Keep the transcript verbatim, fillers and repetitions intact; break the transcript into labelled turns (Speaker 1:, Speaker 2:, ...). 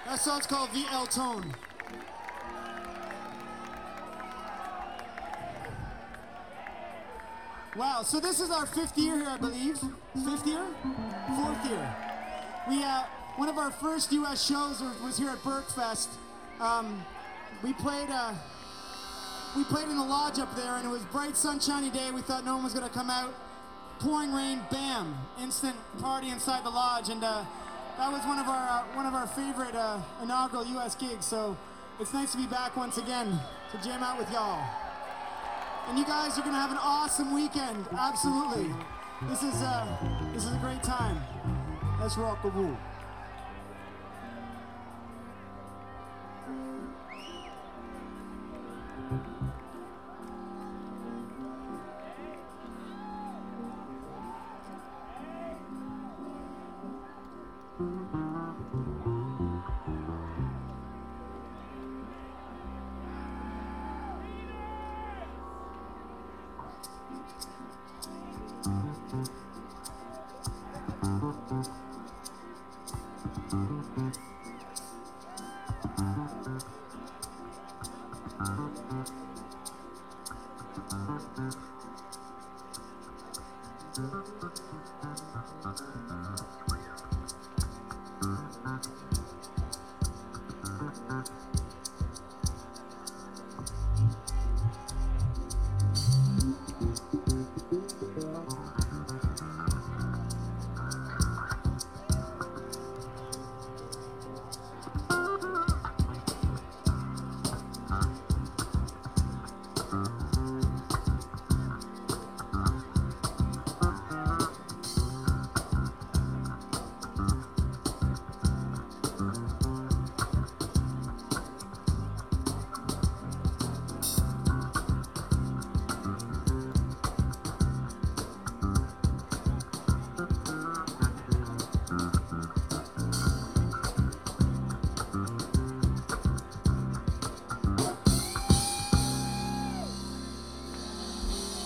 Speaker 1: That song's called The El Tone. Wow, so this is our fifth year here, I believe. Fifth year? Fourth year. We, uh, one of our first U S shows was here at Berkfest. Um, we played, uh, we played in the lodge up there, and it was bright, sunshiny day. We thought no one was gonna come out. Pouring rain, bam! Instant party inside the lodge, and uh, that was one of our uh, one of our favorite uh, inaugural U S gigs. So it's nice to be back once again to jam out with y'all. And you guys are gonna have an awesome weekend. Absolutely. This is uh, this is a great time. Let's rock a roll.